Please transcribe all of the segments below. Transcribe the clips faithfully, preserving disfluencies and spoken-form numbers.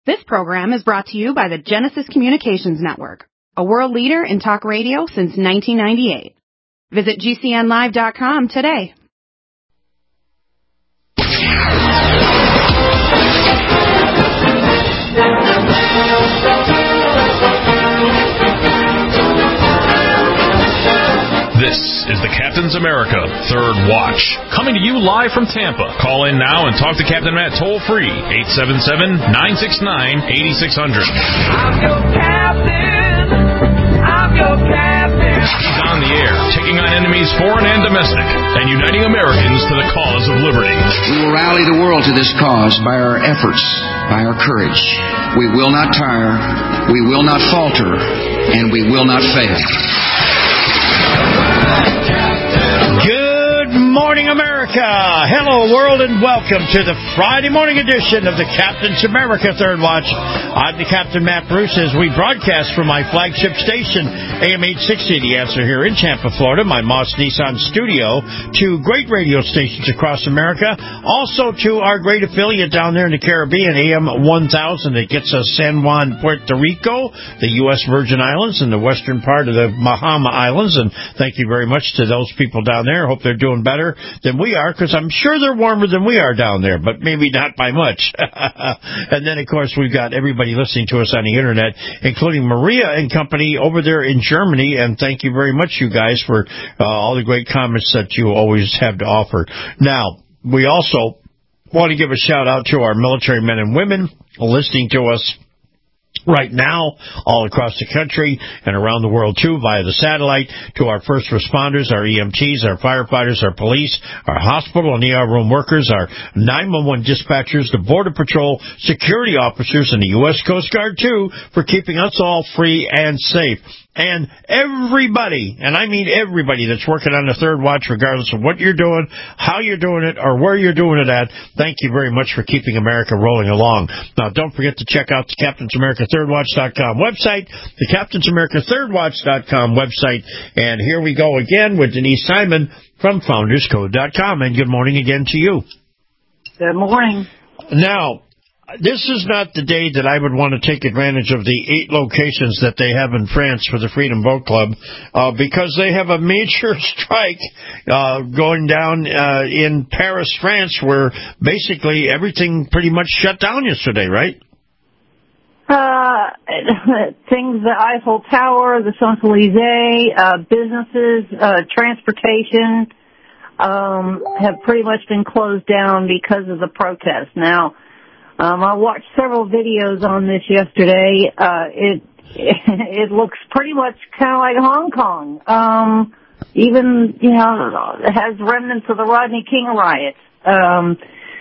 This program is brought to you by the Genesis Communications Network, a world leader in talk radio since nineteen ninety-eight. Visit G C N live dot com today. This is the Captain's America Third Watch, coming to you live from Tampa. Call in now and talk to Captain Matt toll-free, eight seven seven, nine six nine, eight six zero zero. I'm your captain. I'm your captain. He's on the air, taking on enemies foreign and domestic, and uniting Americans to the cause of liberty. We will rally the world to this cause by our efforts, by our courage. We will not tire, we will not falter, and we will not fail. Good morning, America. Hello, world, and welcome to the Friday morning edition of the Captain's America Third Watch. I'm the Captain Matt Bruce as we broadcast from my flagship station, A M eight sixty, The Answer, here in Tampa, Florida, my Moss Nissan studio, to great radio stations across America, also to our great affiliate down there in the Caribbean, A M one thousand, that gets us San Juan, Puerto Rico, the U S Virgin Islands, and the western part of the Bahama Islands. And thank you very much to those people down there. Hope they're doing better than we are, because I'm sure they're warmer than we are down there, but maybe not by much. And then, of course, we've got everybody listening to us on the internet, including Maria and company over there in Germany. And thank you very much, you guys, for uh, all the great comments that you always have to offer. Now, we also want to give a shout out to our military men and women listening to us right now, all across the country and around the world, too, via the satellite, to our first responders, our E M Ts, our firefighters, our police, our hospital and E R room workers, our nine one one dispatchers, the Border Patrol, security officers, and the U S Coast Guard, too, for keeping us all free and safe. And everybody, and I mean everybody that's working on the Third Watch, regardless of what you're doing, how you're doing it, or where you're doing it at, thank you very much for keeping America rolling along. Now, don't forget to check out the Captain's America Third Watch dot com website, the Captain's America Third Watch dot com website. And here we go again with Denise Simon from Founders Code dot com. And good morning again to you. Good morning. Now, this is not the day that I would want to take advantage of the eight locations that they have in France for the Freedom Boat Club, uh, because they have a major strike uh, going down uh, in Paris, France, where basically everything pretty much shut down yesterday, right? Uh, things, the Eiffel Tower, the Champs-Élysées, uh, businesses, uh, transportation, um, have pretty much been closed down because of the protest. Now, Um, I watched several videos on this yesterday. Uh, it, it looks pretty much kind of like Hong Kong. Um, even, you know, it has remnants of the Rodney King riots, um,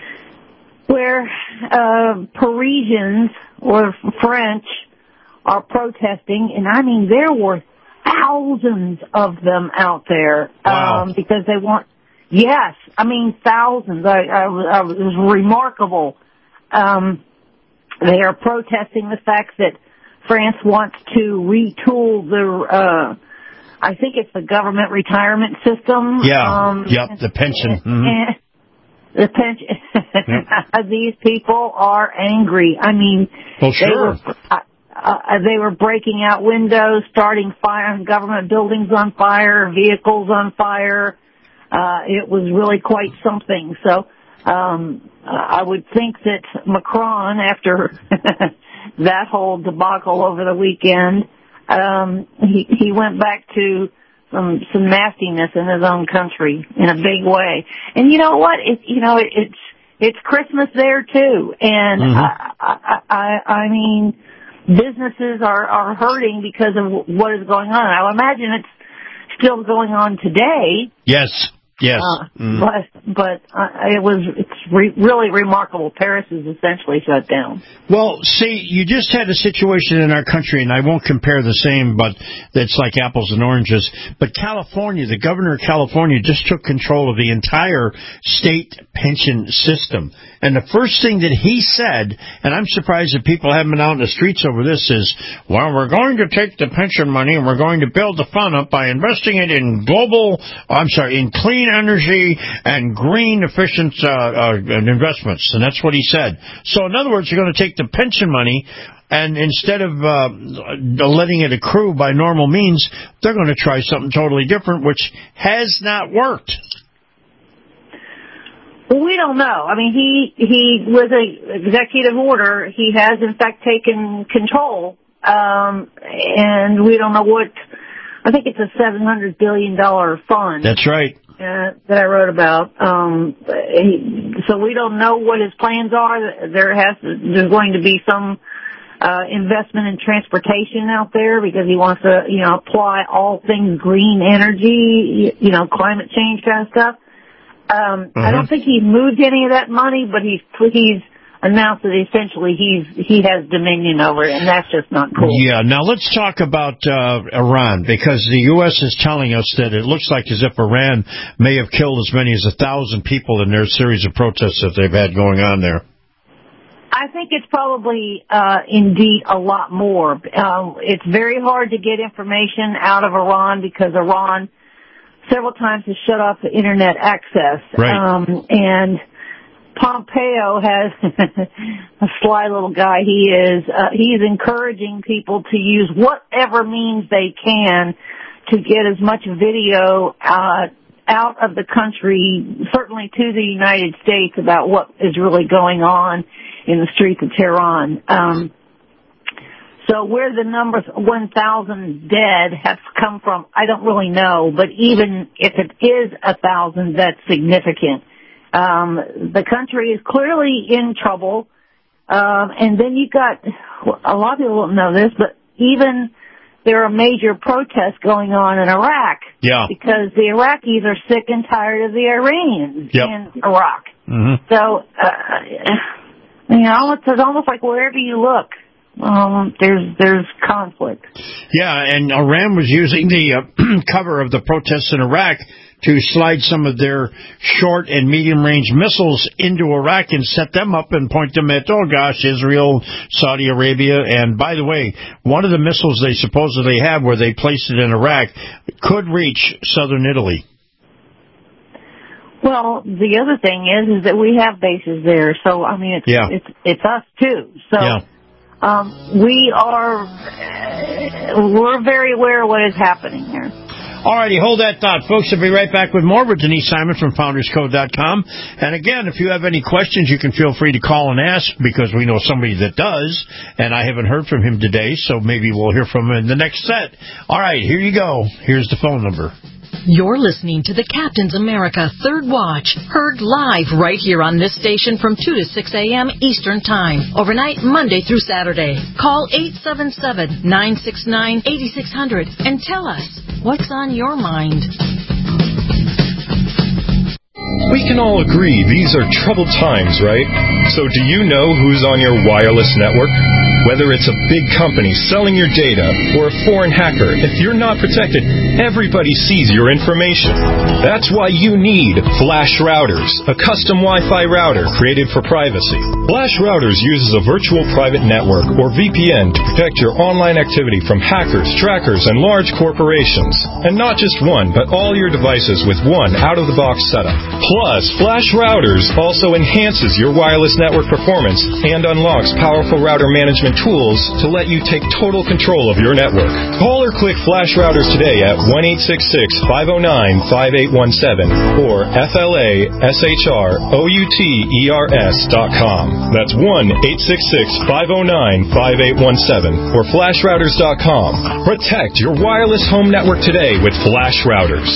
where, uh, Parisians or French are protesting. And I mean, there were thousands of them out there, wow. um, because they want, yes, I mean, thousands. I, I, I, it was remarkable. Um, they are protesting the fact that France wants to retool the, uh, I think it's the government retirement system. Yeah, um, yep, the pension. Mm-hmm. And the pension. Yep. These people are angry. I mean, well, sure. they were, uh, uh, they were breaking out windows, starting fire, government buildings on fire, vehicles on fire. Uh, it was really quite something. So, um, I would think that Macron, after that whole debacle over the weekend, um, he, he went back to some, some nastiness in his own country in a big way. And you know what? It, you know, it, it's, it's Christmas there too. And mm-hmm. I, I, I, I mean, businesses are, are hurting because of what is going on. I imagine it's still going on today. Yes. Yes, uh, mm. but but uh, it was it's re- really remarkable. Paris is essentially shut down. Well, see, you just had a situation in our country, and I won't compare the same, but it's like apples and oranges. But California, the governor of California, just took control of the entire state pension system. And the first thing that he said, and I'm surprised that people haven't been out in the streets over this, is, well, we're going to take the pension money and we're going to build the fund up by investing it in global, I'm sorry, in clean energy and green efficient uh, uh, uh, investments, and that's what he said. So, in other words, you're going to take the pension money, and instead of uh, letting it accrue by normal means, they're going to try something totally different, which has not worked. Well, we don't know. I mean, he, he with an executive order, he has, in fact, taken control, um, and we don't know what, I think it's a seven hundred billion dollars fund. That's right. Uh, that I wrote about. Um, he, so we don't know what his plans are. There has there's going to be some uh, investment in transportation out there because he wants to, you know, apply all things green energy, you know, climate change kind of stuff. Um, uh-huh. I don't think he's moved any of that money, but he's he's announced that essentially he's he has dominion over it, and that's just not cool. Yeah. Now let's talk about uh, Iran, because the U S is telling us that it looks like as if Iran may have killed as many as a thousand people in their series of protests that they've had going on there. I think it's probably uh, indeed a lot more. Um, it's very hard to get information out of Iran because Iran several times has shut off the internet access. Right. Um, and Pompeo has a sly little guy he is. Uh, he's encouraging people to use whatever means they can to get as much video uh, out of the country, certainly to the United States, about what is really going on in the streets of Tehran. Um, so where the number one thousand dead has come from, I don't really know. But even if it is one thousand, that's significant. Um, the country is clearly in trouble. Um, and then you got, a lot of people don't know this, but even there are major protests going on in Iraq. Yeah. Because the Iraqis are sick and tired of the Iranians yep. in Iraq. Mm-hmm. So, uh, you know, it's almost like wherever you look, um, there's there's conflict. Yeah, and Iran was using the uh, cover of the protests in Iraq to slide some of their short and medium-range missiles into Iraq and set them up and point them at, oh gosh, Israel, Saudi Arabia. And by the way, one of the missiles they supposedly have where they placed it in Iraq could reach southern Italy. Well, the other thing is, is that we have bases there. So, I mean, it's, yeah. it's, it's us too. So, yeah. um, we are, we're very aware of what is happening here. All righty, hold that thought. Folks, we'll be right back with more with Denise Simon from Founders Code dot com. And again, if you have any questions, you can feel free to call and ask, because we know somebody that does, and I haven't heard from him today, so maybe we'll hear from him in the next set. All right, here you go. Here's the phone number. You're listening to the Captain's America Third Watch, heard live right here on this station from two to six a.m. Eastern Time, overnight Monday through Saturday. Call eight seven seven, nine six nine, eight six zero zero and tell us what's on your mind. We can all agree these are troubled times, right? So do you know who's on your wireless network? Whether it's a big company selling your data or a foreign hacker, if you're not protected, everybody sees your information. That's why you need Flash Routers, a custom Wi-Fi router created for privacy. Flash Routers uses a virtual private network, or V P N, to protect your online activity from hackers, trackers, and large corporations. And not just one, but all your devices with one out-of-the-box setup. Plus, Flash Routers also enhances your wireless network performance and unlocks powerful router management tools to let you take total control of your network. Call or click Flash Routers today at one eight six six, five oh nine, five eight one seven or F L A S H R O U T E R S dot com. That's one eight six six, five oh nine, five eight one seven or Flash Routers dot com. Protect your wireless home network today with Flash Routers.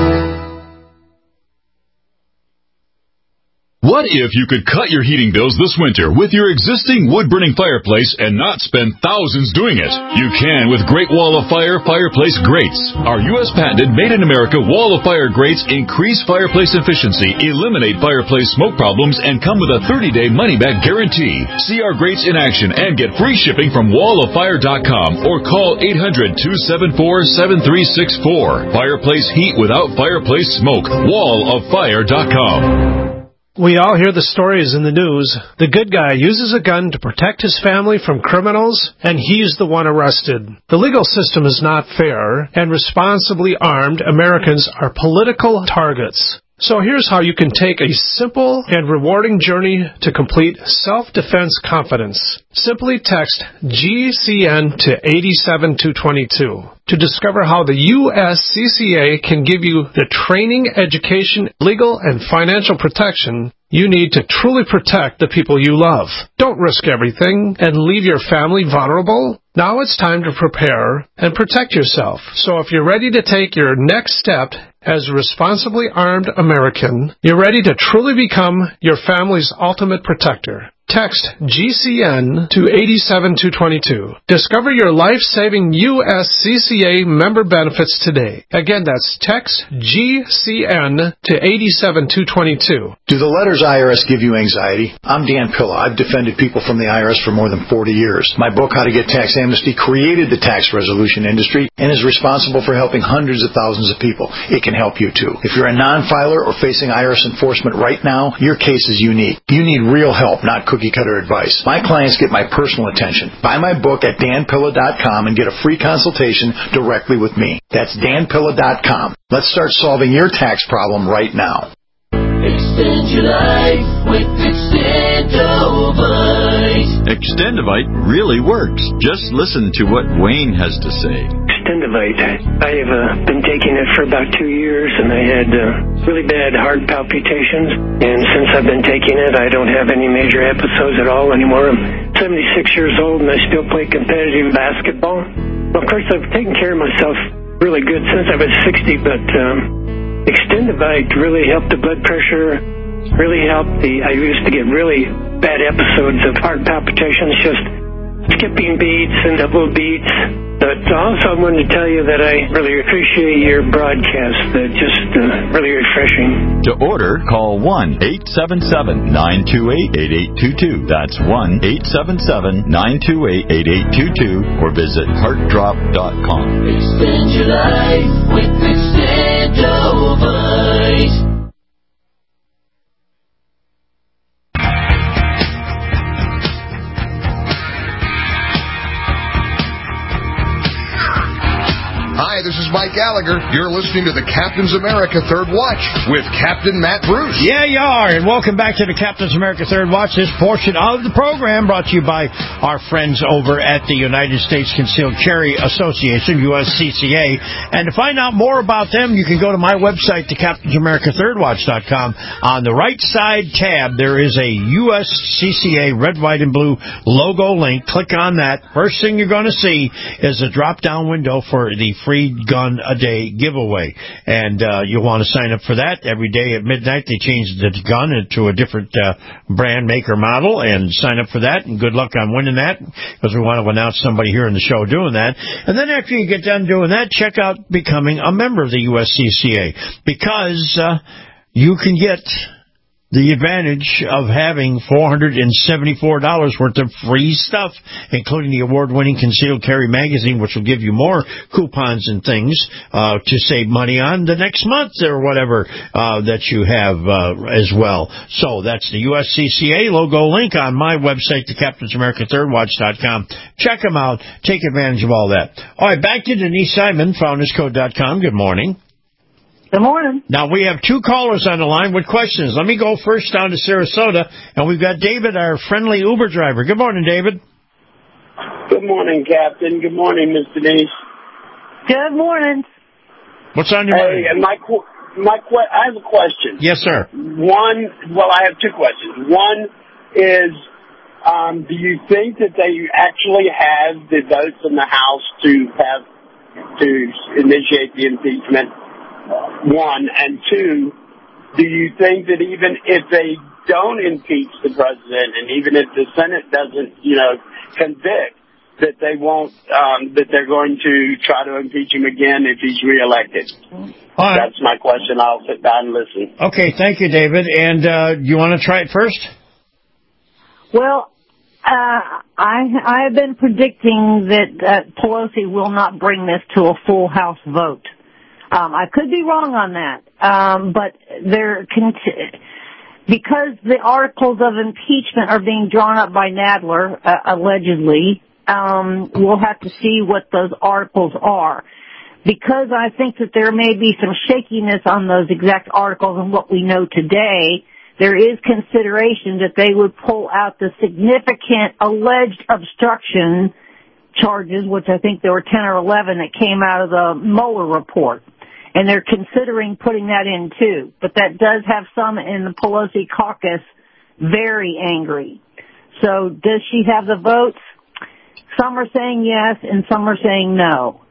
What if you could cut your heating bills this winter with your existing wood-burning fireplace and not spend thousands doing it? You can with Great Wall of Fire Fireplace Grates. Our U S patented made-in-America Wall of Fire grates increase fireplace efficiency, eliminate fireplace smoke problems, and come with a thirty-day money-back guarantee. See our grates in action and get free shipping from wall of fire dot com or call eight hundred, two seven four, seven three six four. Fireplace heat without fireplace smoke. wall of fire dot com. We all hear the stories in the news. The good guy uses a gun to protect his family from criminals, and he's the one arrested. The legal system is not fair, and responsibly armed Americans are political targets. So here's how you can take a simple and rewarding journey to complete self-defense confidence. Simply text G C N to eight seven two two two to discover how the U S C C A can give you the training, education, legal, and financial protection you need to truly protect the people you love. Don't risk everything and leave your family vulnerable. Now it's time to prepare and protect yourself. So if you're ready to take your next step as a responsibly armed American, you're ready to truly become your family's ultimate protector. Text G C N to eight seven two two two. Discover your life-saving U S C C A member benefits today. Again, that's text G C N to eight seven two two two. Do the letters I R S give you anxiety? I'm Dan Pilla. I've defended people from the I R S for more than forty years. My book, How to Get Tax Amnesty, created the tax resolution industry and is responsible for helping hundreds of thousands of people. It can help you too. If you're a non-filer or facing I R S enforcement right now, your case is unique. You need real help, not cookie-cutter advice. My clients get my personal attention. Buy my book at dan pilla dot com and get a free consultation directly with me. That's dan pilla dot com. Let's start solving your tax problem right now. Extend your life with Extendovite. Extendovite really works. Just listen to what Wayne has to say. Extendovite. I have uh, been taking it for about two years, and I had uh, really bad heart palpitations. And since I've been taking it, I don't have any major episodes at all anymore. I'm seventy-six years old, and I still play competitive basketball. Well, of course, I've taken care of myself really good since I was sixty, but um, Extendovite really helped the blood pressure, really helped the, I used to get really bad episodes of heart palpitations, just skipping beats and double beats. But also I wanted to tell you that I really appreciate your broadcast. They're just uh, really refreshing. To order, call one eight seven seven nine two eight eight eight two two. That's one eight seven seven nine two eight eight eight two two or visit heart drop dot com. Extend your life with Extendovite. Hi, this is Mike Gallagher. You're listening to the Captain's America Third Watch with Captain Matt Bruce. Yeah, you are, and welcome back to the Captain's America Third Watch. This portion of the program brought to you by our friends over at the United States Concealed Carry Association, U S C C A. And to find out more about them, you can go to my website, the captains america third watch dot com. On the right side tab, there is a U S C C A red, white, and blue logo link. Click on that. First thing you're going to see is a drop-down window for the free gun a day giveaway, and uh, you'll want to sign up for that. Every day at midnight they change the gun into a different uh, brand, maker, model, and sign up for that, and good luck on winning that, because we want to announce somebody here in the show doing that. And then after you get done doing that, check out becoming a member of the U S C C A, because uh, you can get the advantage of having four hundred seventy-four dollars worth of free stuff, including the award-winning Concealed Carry magazine, which will give you more coupons and things uh, to save money on the next month or whatever uh, that you have uh, as well. So that's the U S C C A logo link on my website, the captains america third watch dot com. Check them out. Take advantage of all that. All right, back to Denise Simon, founders code dot com. Good morning. Good morning. Now, we have two callers on the line with questions. Let me go first down to Sarasota, and we've got David, our friendly Uber driver. Good morning, David. Good morning, Captain. Good morning, Miss Denise. Good morning. What's on your mind? Hey, and my, my, I have a question. Yes, sir. One, well, I have two questions. One is, um, do you think that they actually have the votes in the House to have, to initiate the impeachment? One, and two, do you think that even if they don't impeach the president, and even if the Senate doesn't, you know, convict, that they won't, um, that they're going to try to impeach him again if he's reelected? All right. That's my question. I'll sit down and listen. Okay, thank you, David. And uh, you want to try it first? Well, uh, I I have been predicting that uh, Pelosi will not bring this to a full House vote. Um, I could be wrong on that, um, but there cont- because the articles of impeachment are being drawn up by Nadler, uh, allegedly, um, we'll have to see what those articles are. because I think that there may be some shakiness on those exact articles and what we know today, there is consideration that they would pull out the significant alleged obstruction charges, which I think there were ten or eleven that came out of the Mueller report. And they're considering putting that in too. But that does have some in the Pelosi caucus very angry. So does she have the votes? Some are saying yes and some are saying no.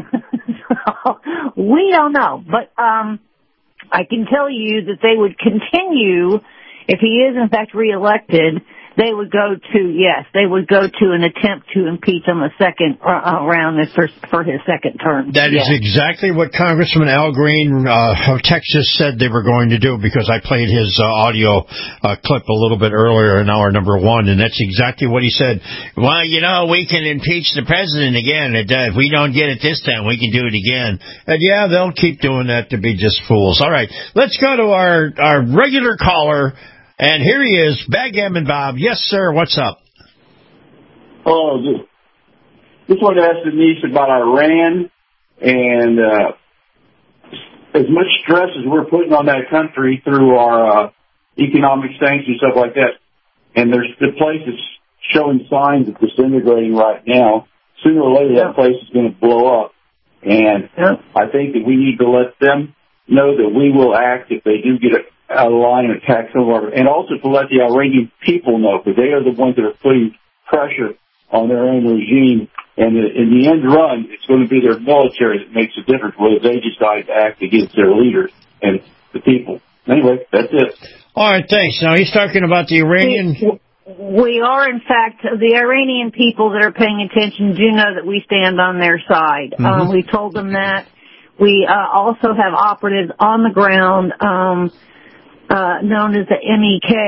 So we don't know. But um I can tell you that they would continue, if he is in fact reelected, they would go to, yes, they would go to an attempt to impeach him a second uh, round for, for his second term. That yes. is exactly what Congressman Al Green uh, of Texas said they were going to do, because I played his uh, audio uh, clip a little bit earlier in hour number one, and that's exactly what he said. Well, you know, we can impeach the president again. If we don't get it this time, we can do it again. And, yeah, they'll keep doing that to be just fools. All right, let's go to our, our regular caller. And here he is, Backgammon Bob. Yes, sir. What's up? Oh, just, just wanted to ask Denise about Iran and uh, as much stress as we're putting on that country through our uh, economic sanctions, stuff like that. And there's the place is showing signs of disintegrating right now. Sooner or later, yeah. that place is going to blow up. And yeah. I think that we need to let them know that we will act if they do get it out of line and attack some of our, and also to let the Iranian people know, because they are the ones that are putting pressure on their own regime. And in the end run, it's going to be their military that makes a difference, whether they decide to act against their leaders and the people. Anyway, that's it. All right, thanks. Now, he's talking about the Iranian... We are, in fact, the Iranian people that are paying attention do know that we stand on their side. Mm-hmm. Um, we told them that. We uh, also have operatives on the ground, um, Uh, known as the M E K,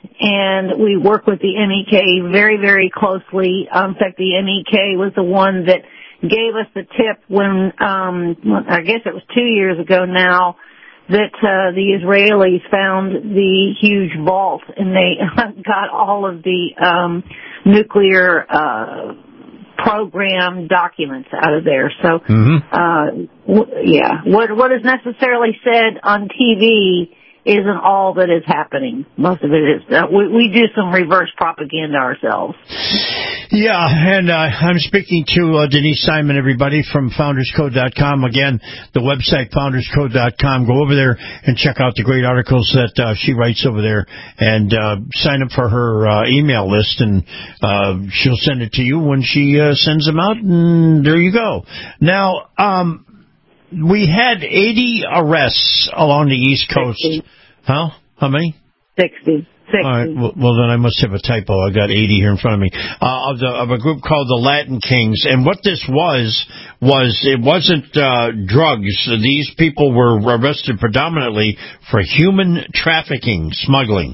and we work with the M E K very, very closely. Um, in fact, the M E K was the one that gave us the tip when, um, I guess it was two years ago now, that uh, the Israelis found the huge vault, and they got all of the um, nuclear uh, program documents out of there. So, mm-hmm. uh, w- yeah, what what is necessarily said on T V isn't all that is happening. Most of it is. Uh, we, we do some reverse propaganda ourselves. Yeah, and uh, I'm speaking to uh, Denise Simon, everybody, from Founders Code dot com. Again, the website, Founders Code dot com. Go over there and check out the great articles that uh, she writes over there, and uh, sign up for her uh, email list, and uh, she'll send it to you when she uh, sends them out, and there you go. Now, um... we had eighty arrests along the East Coast. sixty. Huh? How many? sixty. sixty. All right. Well, well, then I must have a typo. I got eighty here in front of me. Uh, of, the, of a group called the Latin Kings. And what this was, was it wasn't uh, drugs. These people were arrested predominantly for human trafficking, smuggling.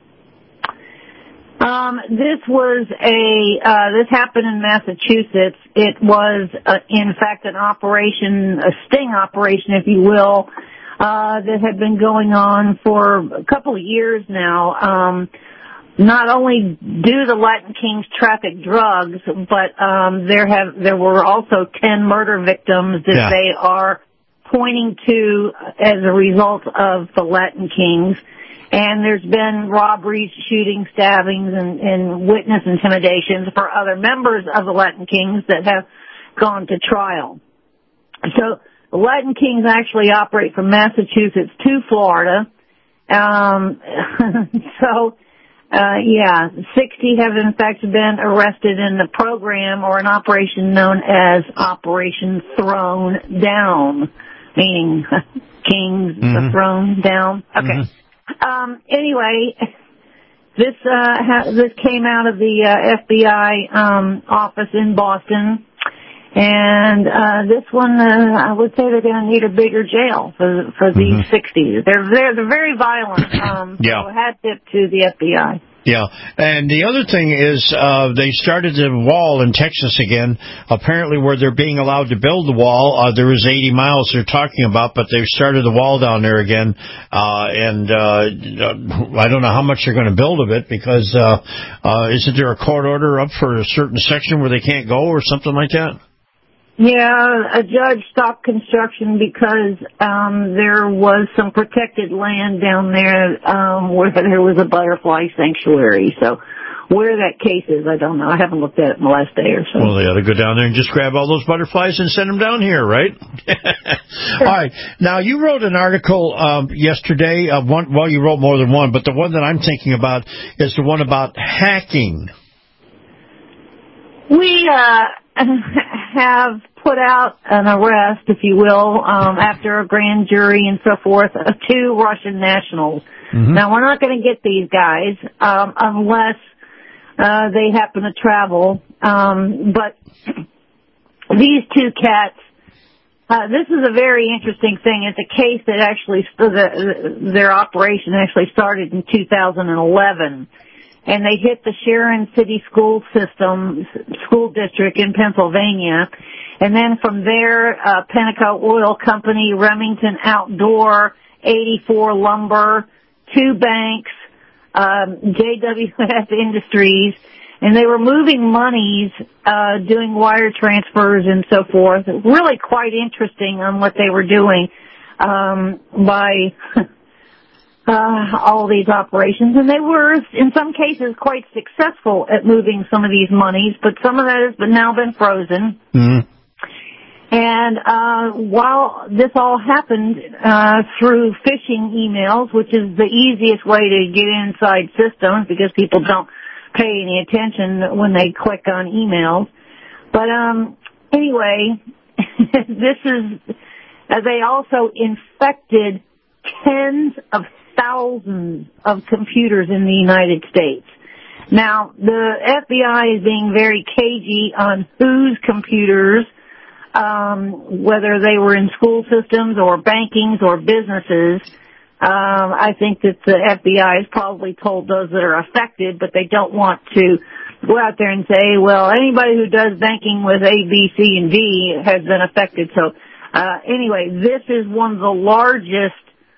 Um, this was a, uh, this happened in Massachusetts. It was, uh, in fact, an operation, a sting operation, if you will, uh, that had been going on for a couple of years now. Um, not only do the Latin Kings traffic drugs, but, um, there have, there were also ten murder victims that yeah. they are pointing to as a result of the Latin Kings. And there's been robberies, shootings, stabbings, and, and witness intimidations for other members of the Latin Kings that have gone to trial. So the Latin Kings actually operate from Massachusetts to Florida. Um, so, uh, yeah, sixty have in fact been arrested in the program or an operation known as Operation Thrown Down, meaning Kings, mm-hmm. the throne down. Okay. Mm-hmm. Um, anyway, this, uh, ha- this came out of the, uh, F B I, um, office in Boston. And, uh, this one, uh, I would say they're going to need a bigger jail for, for these mm-hmm. sixty. They're, they're, they're very violent. Um, yeah. So hat tip to the F B I. Yeah, and the other thing is uh, they started the wall in Texas again, apparently where they're being allowed to build the wall. Uh, there is eighty miles they're talking about, but they've started the wall down there again, uh, and uh, I don't know how much they're going to build of it, because uh, uh, isn't there a court order up for a certain section where they can't go or something like that? Yeah, a judge stopped construction because um, there was some protected land down there um, where there was a butterfly sanctuary. So where that case is, I don't know. I haven't looked at it in the last day or so. Well, they ought to go down there and just grab all those butterflies and send them down here, right? All right. Now, you wrote an article um, yesterday. Uh, one, well, you wrote more than one, but the one that I'm thinking about is the one about hacking. We uh, have put out an arrest, if you will, um, after a grand jury and so forth, of two Russian nationals. Mm-hmm. Now, we're not going to get these guys um, unless uh, they happen to travel. Um, but these two cats, uh, this is a very interesting thing. It's a case that actually, the, their operation actually started in two thousand eleven. And they hit the Sharon City School System, school district in Pennsylvania. And then from there, uh, Penteco Oil Company, Remington Outdoor, eighty-four Lumber, two banks, um, J W S Industries. And they were moving monies, uh, doing wire transfers and so forth. Really quite interesting on what they were doing, um, by... Uh, all these operations, and they were, in some cases, quite successful at moving some of these monies, but some of that has been, now been frozen. Mm-hmm. And uh, while this all happened uh, through phishing emails, which is the easiest way to get inside systems because people don't pay any attention when they click on emails. But um, anyway, this is, uh, they also infected tens of thousands of computers in the United States. Now, the F B I is being very cagey on whose computers, um, whether they were in school systems or bankings or businesses. Um, I think that the F B I has probably told those that are affected, but they don't want to go out there and say, well, anybody who does banking with A, B, C, and D has been affected. So, uh, anyway, this is one of the largest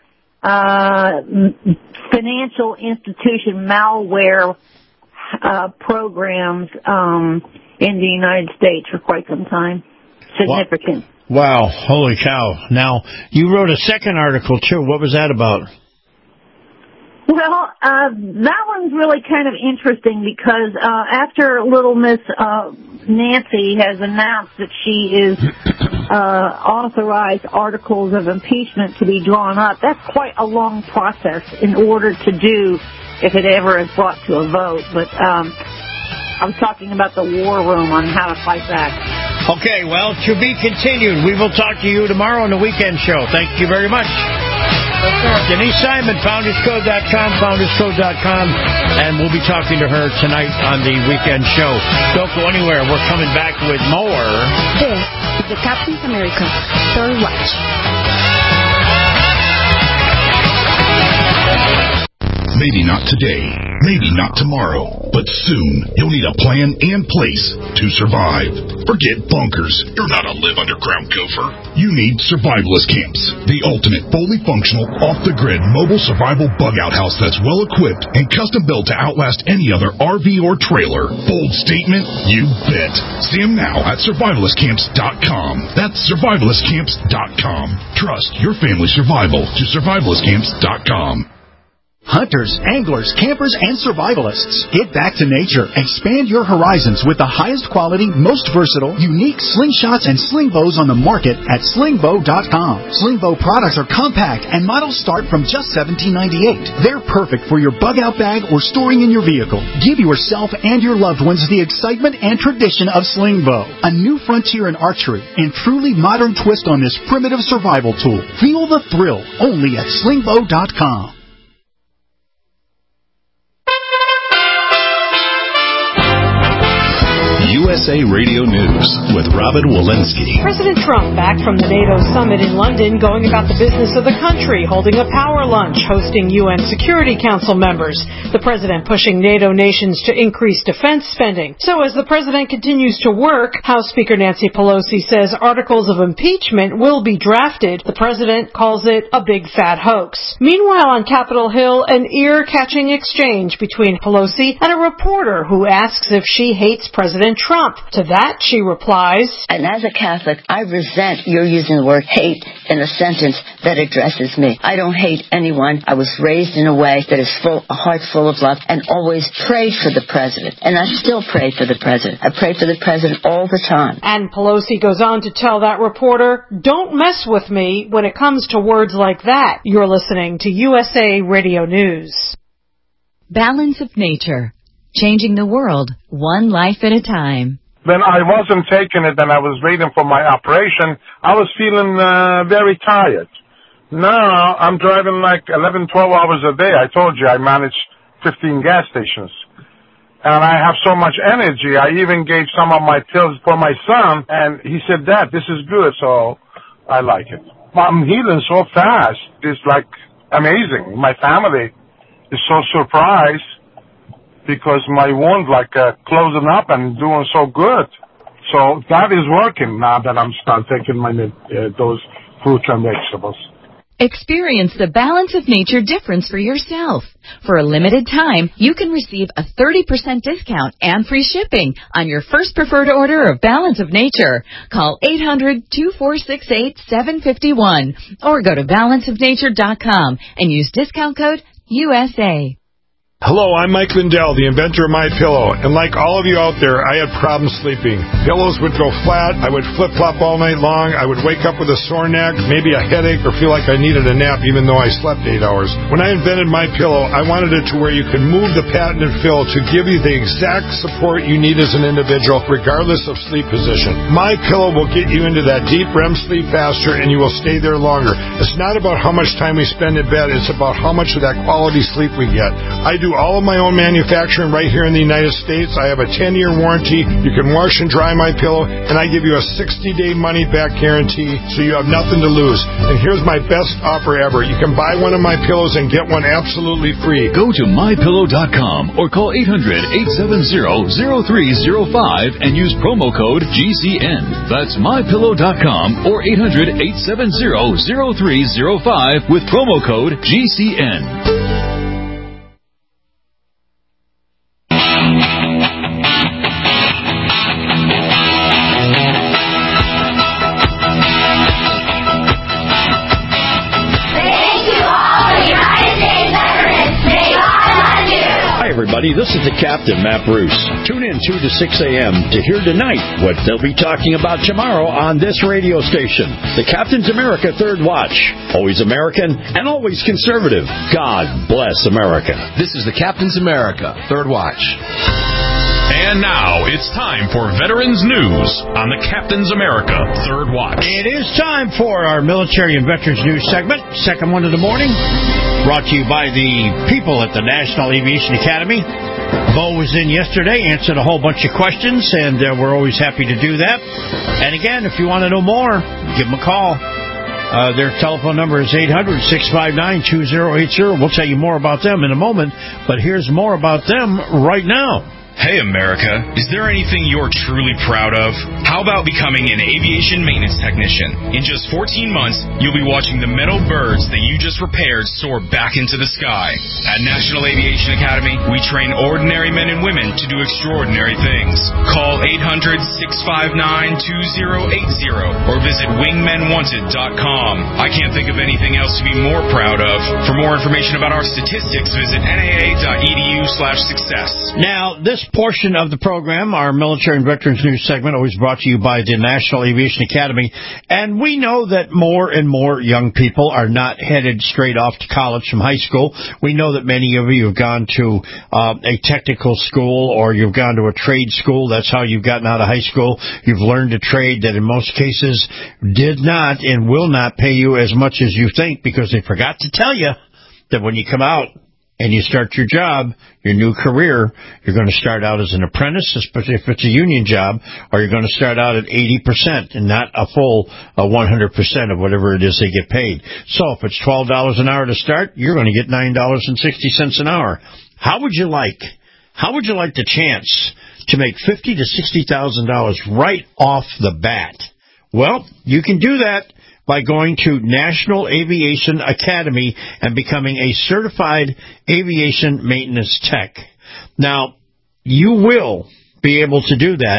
uh, financial institution malware, uh, programs, um, in the United States for quite some time. Significant. Wow. Holy cow. Now, you wrote a second article, too. What was that about? Well, uh, that one's really kind of interesting because, uh, after Little Miss, uh, Nancy has announced that she is, uh, authorized articles of impeachment to be drawn up, that's quite a long process in order to do if it ever is brought to a vote. But, um, I was talking about the war room on how to fight back. Okay, well, to be continued. We will talk to you tomorrow on the weekend show. Thank you very much. Denise Simon, Founders Code dot com, Founders Code dot com, and we'll be talking to her tonight on the weekend show. Don't go anywhere. We're coming back with more. This is the Captain's America Third Watch. Maybe not today, maybe not tomorrow, but soon you'll need a plan and place to survive. Forget bunkers. You're not a live underground gopher. You need survivalist camps, the ultimate fully functional, off-the-grid mobile survival bug-out house that's well-equipped and custom-built to outlast any other R V or trailer. Bold statement? You bet. See them now at survivalist camps dot com. That's survivalist camps dot com. Trust your family's survival to survivalist camps dot com. Hunters, anglers, campers, and survivalists. Get back to nature. Expand your horizons with the highest quality, most versatile, unique slingshots and sling bows on the market at sling bow dot com. Sling bow products are compact and models start from just seventeen ninety-eight. They're perfect for your bug-out bag or storing in your vehicle. Give yourself and your loved ones the excitement and tradition of sling bow. A new frontier in archery and truly modern twist on this primitive survival tool. Feel the thrill only at sling bow dot com. U S A Radio News with Robin Walensky. President Trump back from the NATO summit in London, going about the business of the country, holding a power lunch, hosting U N Security Council members. The president pushing NATO nations to increase defense spending. So as the president continues to work, House Speaker Nancy Pelosi says articles of impeachment will be drafted. The president calls it a big fat hoax. Meanwhile, on Capitol Hill, an ear-catching exchange between Pelosi and a reporter who asks if she hates President Trump. Trump. To that, she replies, and as a Catholic, I resent your using the word hate in a sentence that addresses me. I don't hate anyone. I was raised in a way that is full, a heart full of love, and always prayed for the president. And I still pray for the president. I pray for the president all the time. And Pelosi goes on to tell that reporter, don't mess with me when it comes to words like that. You're listening to U S A Radio News. Balance of Nature. Changing the world, one life at a time. When I wasn't taking it and I was waiting for my operation, I was feeling uh, very tired. Now I'm driving like eleven, twelve hours a day. I told you I manage fifteen gas stations. And I have so much energy. I even gave some of my pills for my son, and he said, Dad, this is good, so I like it. I'm healing so fast. It's like amazing. My family is so surprised because my wound like uh, closing up and doing so good. So that is working now that I'm start taking my uh, those fruits and vegetables. Experience the Balance of Nature difference for yourself. For a limited time, you can receive a thirty percent discount and free shipping on your first preferred order of Balance of Nature. Call eight hundred, two four six eight, seven five one or go to balance of nature dot com and use discount code U S A. Hello, I'm Mike Lindell, the inventor of MyPillow, and like all of you out there, I had problems sleeping. Pillows would go flat, I would flip-flop all night long, I would wake up with a sore neck, maybe a headache, or feel like I needed a nap even though I slept eight hours. When I invented MyPillow, I wanted it to where you could move the patented fill to give you the exact support you need as an individual, regardless of sleep position. MyPillow will get you into that deep R E M sleep faster, and you will stay there longer. It's not about how much time we spend in bed, it's about how much of that quality sleep we get. I do all of my own manufacturing right here in the United States. I have a ten-year warranty. You can wash and dry my pillow, and I give you a sixty-day money-back guarantee, so you have nothing to lose. And here's my best offer ever. You can buy one of my pillows and get one absolutely free. Go to my pillow dot com or call eight hundred, eight seven zero, zero three zero five and use promo code G C N. That's my pillow dot com or eight hundred, eight seven zero, zero three zero five with promo code G C N. Everybody, this is the Captain, Matt Bruce. Tune in two to six a.m. to hear tonight what they'll be talking about tomorrow on this radio station. The Captain's America Third Watch. Always American and always conservative. God bless America. This is the Captain's America Third Watch. And now it's time for Veterans News on the Captain's America Third Watch. It is time for our Military and Veterans News segment, second one of the morning, brought to you by the people at the National Aviation Academy. Bo was in yesterday, answered a whole bunch of questions, and uh, we're always happy to do that. And again, if you want to know more, give them a call. Uh, their telephone number is eight hundred, six five nine, two zero eight zero. We'll tell you more about them in a moment, but here's more about them right now. Hey, America, is there anything you're truly proud of? How about becoming an aviation maintenance technician? In just fourteen months, you'll be watching the metal birds that you just repaired soar back into the sky. At National Aviation Academy, we train ordinary men and women to do extraordinary things. Call eight hundred, six five nine, two zero eight zero or visit wingmen wanted dot com. I can't think of anything else to be more proud of. For more information about our statistics, visit N A A dot E D U slash success. Now, this portion of the program, our Military and Veterans News segment, always brought to you by the National Aviation Academy. And we know that more and more young people are not headed straight off to college from high school. We know that many of you have gone to uh, a technical school or you've gone to a trade school. That's how you've gotten out of high school. You've learned a trade that in most cases did not and will not pay you as much as you think, because they forgot to tell you that when you come out and you start your job, your new career, you're going to start out as an apprentice, especially if it's a union job, or you're going to start out at eighty percent and not a full uh, one hundred percent of whatever it is they get paid. So if it's twelve dollars an hour to start, you're going to get nine dollars and sixty cents an hour. How would you like, how would you like the chance to make fifty thousand to sixty thousand dollars right off the bat? Well, you can do that by going to National Aviation Academy and becoming a certified aviation maintenance tech. Now, you will be able to do that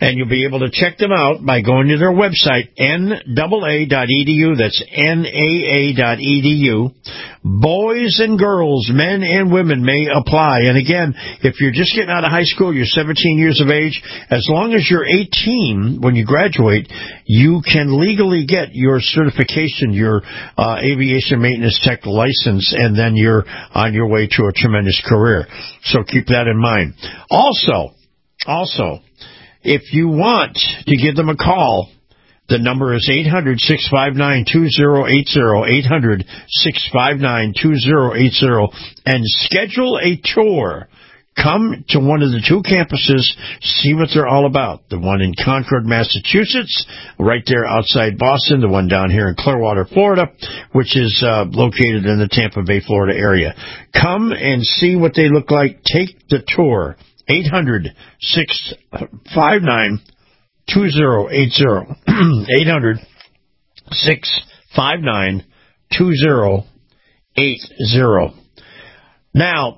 And you'll be able to check them out by going to their website, N A A dot E D U. That's N A A dot E D U. Boys and girls, men and women may apply. And again, if you're just getting out of high school, you're seventeen years of age, as long as you're eighteen when you graduate, you can legally get your certification, your uh, aviation maintenance tech license, and then you're on your way to a tremendous career. So keep that in mind. Also, also, if you want to give them a call, the number is eight hundred, six five nine, two zero eight zero, eight hundred, six five nine, two zero eight zero, and schedule a tour. Come to one of the two campuses, see what they're all about. The one in Concord, Massachusetts, right there outside Boston. The one down here in Clearwater, Florida, which is uh, located in the Tampa Bay, Florida area. Come and see what they look like. Take the tour. eight hundred, six five nine, two zero eight zero. eight hundred, six five nine, two zero eight zero. Now,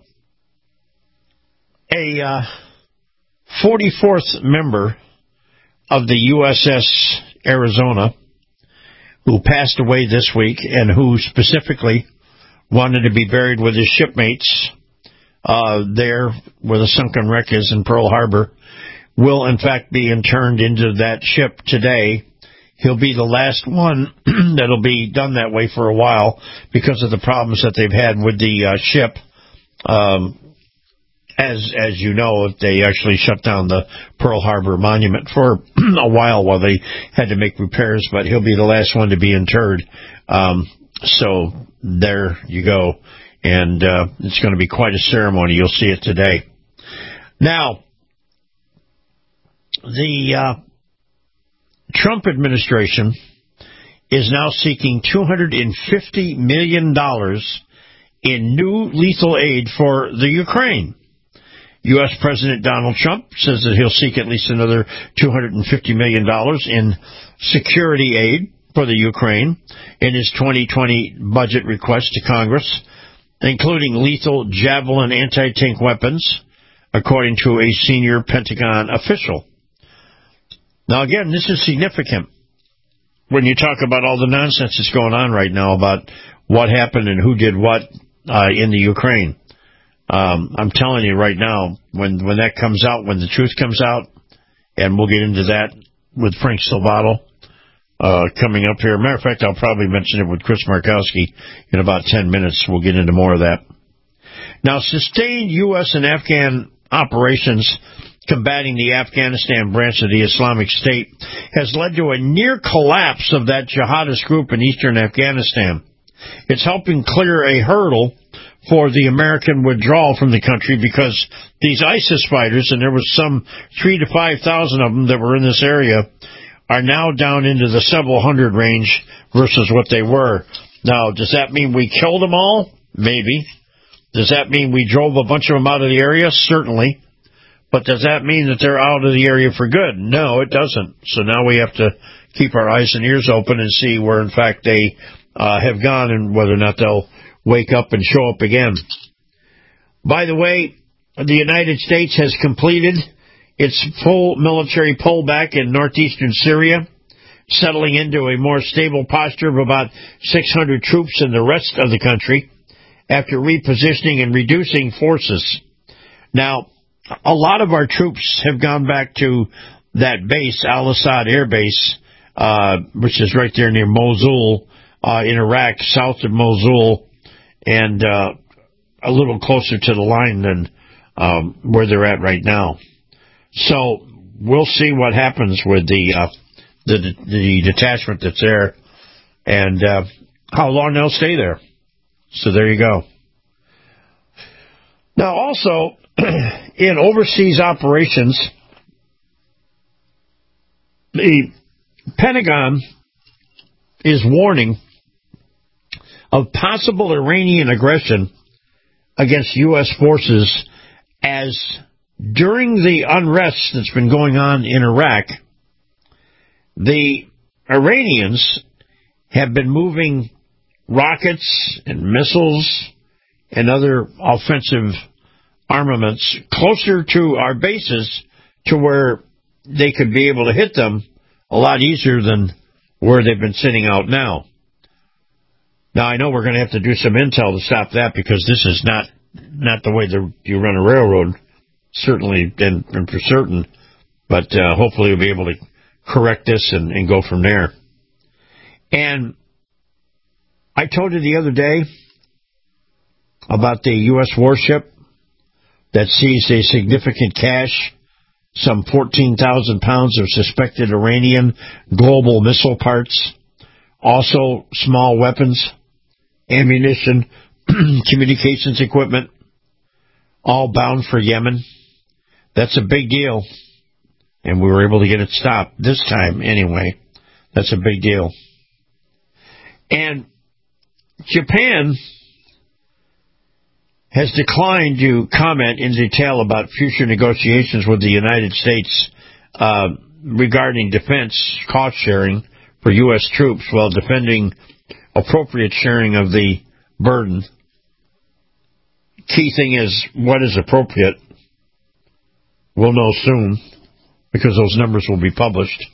a uh, forty-fourth member of the U S S Arizona, who passed away this week and who specifically wanted to be buried with his shipmates uh, there where the sunken wreck is in Pearl Harbor, will in fact be interned into that ship today. He'll be the last one that'll be done that way for a while because of the problems that they've had with the uh, ship. Um, as as you know, they actually shut down the Pearl Harbor Monument for a while while they had to make repairs, but he'll be the last one to be interred. Um, so there you go. And uh, it's going to be quite a ceremony. You'll see it today. Now, the uh, Trump administration is now seeking two hundred fifty million dollars in new lethal aid for the Ukraine. U S. President Donald Trump says that he'll seek at least another two hundred fifty million dollars in security aid for the Ukraine in his twenty twenty budget request to Congress, including lethal Javelin anti-tank weapons, according to a senior Pentagon official. Now, again, this is significant when you talk about all the nonsense that's going on right now about what happened and who did what uh, in the Ukraine. Um, I'm telling you right now, when, when that comes out, when the truth comes out, and we'll get into that with Frank Salvato uh, coming up here. Matter of fact, I'll probably mention it with Chris Markowski in about ten minutes. We'll get into more of that. Now, sustained U S and Afghan operations combating the Afghanistan branch of the Islamic State has led to a near collapse of that jihadist group in eastern Afghanistan. It's helping clear a hurdle for the American withdrawal from the country because these ISIS fighters, and there was some three to five thousand of them that were in this area, are now down into the several hundred range versus what they were. Now, does that mean we killed them all? Maybe. Does that mean we drove a bunch of them out of the area? Certainly. But does that mean that they're out of the area for good? No, it doesn't. So now we have to keep our eyes and ears open and see where, in fact, they uh, have gone and whether or not they'll wake up and show up again. By the way, the United States has completed its full military pullback in northeastern Syria, settling into a more stable posture of about six hundred troops in the rest of the country after repositioning and reducing forces. Now, a lot of our troops have gone back to that base, Al-Assad Air Base, uh, which is right there near Mosul uh, in Iraq, south of Mosul, and uh, a little closer to the line than um, where they're at right now. So we'll see what happens with the uh, the, the detachment that's there and uh, how long they'll stay there. So there you go. Now, also, in overseas operations, the Pentagon is warning of possible Iranian aggression against U S forces as during the unrest that's been going on in Iraq, the Iranians have been moving rockets and missiles and other offensive armaments closer to our bases to where they could be able to hit them a lot easier than where they've been sitting out now. Now, I know we're going to have to do some intel to stop that because this is not not the way the, you run a railroad, certainly and, and for certain. But uh, hopefully we'll be able to correct this and, and go from there. And I told you the other day about the U S warship that seized a significant cache, some fourteen thousand pounds of suspected Iranian global missile parts, also small weapons, ammunition, communications equipment, all bound for Yemen. That's a big deal. And we were able to get it stopped this time anyway. That's a big deal. And Japan has declined to comment in detail about future negotiations with the United States uh, regarding defense cost sharing for U S troops while defending appropriate sharing of the burden. Key thing is, what is appropriate? We'll know soon because those numbers will be published.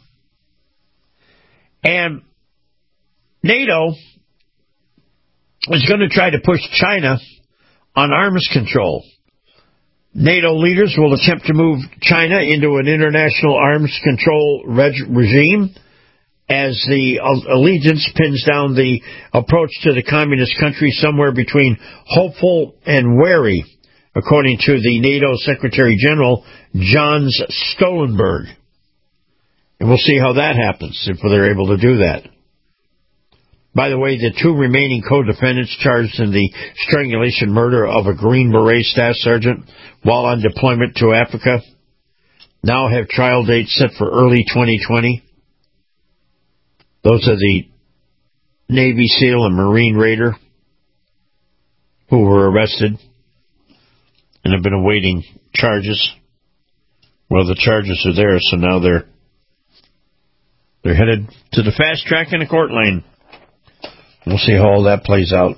And NATO is going to try to push China on arms control. NATO leaders will attempt to move China into an international arms control reg- regime as the allegiance pins down the approach to the communist country somewhere between hopeful and wary, according to the NATO Secretary General, Jens Stoltenberg. And we'll see how that happens, if they're able to do that. By the way, the two remaining co-defendants charged in the strangulation murder of a Green Beret staff sergeant while on deployment to Africa now have trial dates set for early twenty twenty. Those are the Navy SEAL and Marine Raider who were arrested and have been awaiting charges. Well, the charges are there, so now they're they're headed to the fast track in the court lane. We'll see how all that plays out.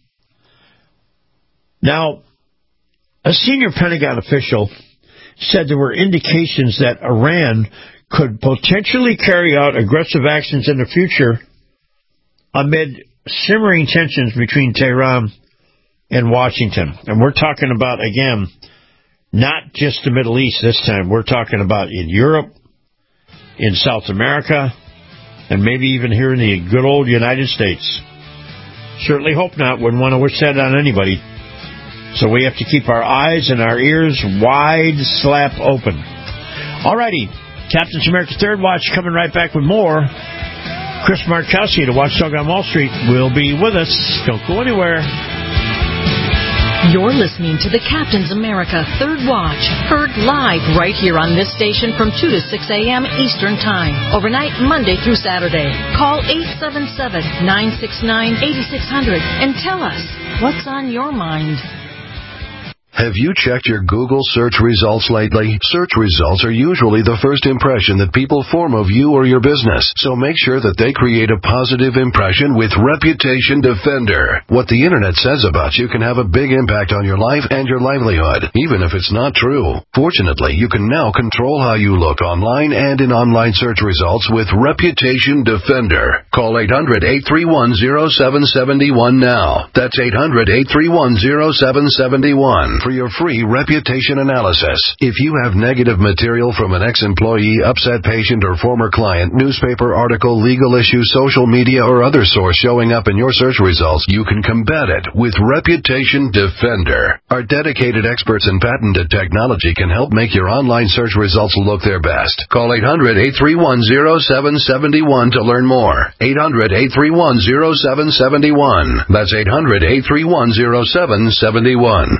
Now, a senior Pentagon official said there were indications that Iran could potentially carry out aggressive actions in the future amid simmering tensions between Tehran and Washington. And we're talking about, again, not just the Middle East this time. We're talking about in Europe, in South America, and maybe even here in the good old United States. Certainly hope not. Wouldn't want to wish that on anybody. So we have to keep our eyes and our ears wide slap open. All righty. Captain's America's Third Watch coming right back with more. Chris Markowski, the Watchdog on Wall Street, will be with us. Don't go anywhere. You're listening to the Captain's America Third Watch, heard live right here on this station from two to six a.m. Eastern Time, overnight Monday through Saturday. Call eight seven seven, nine six nine, eight six zero zero and tell us what's on your mind. Have you checked your Google search results lately? Search results are usually the first impression that people form of you or your business, so make sure that they create a positive impression with Reputation Defender. What the internet says about you can have a big impact on your life and your livelihood, even if it's not true. Fortunately, you can now control how you look online and in online search results with Reputation Defender. Call eight hundred, eight three one, zero seven seven one now. That's eight hundred, eight three one, zero seven seven one. For your free reputation analysis. If you have negative material from an ex-employee, upset patient, or former client, newspaper article, legal issue, social media, or other source showing up in your search results, you can combat it with Reputation Defender. Our dedicated experts in patented technology can help make your online search results look their best. Call eight hundred, eight three one, zero seven seven one to learn more. eight hundred, eight three one, zero seven seven one. That's eight hundred, eight three one, zero seven seven one.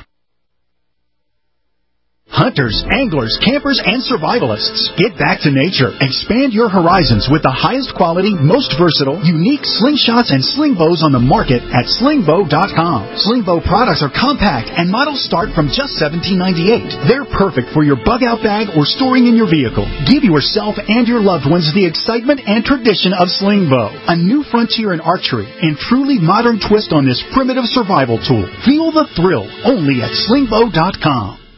Hunters, anglers, campers, and survivalists. Get back to nature. Expand your horizons with the highest quality, most versatile, unique slingshots and sling bows on the market at sling bow dot com. Sling bow products are compact and models start from just seventeen ninety-eight. They're perfect for your bug-out bag or storing in your vehicle. Give yourself and your loved ones the excitement and tradition of sling bow. A new frontier in archery and truly modern twist on this primitive survival tool. Feel the thrill only at sling bow dot com.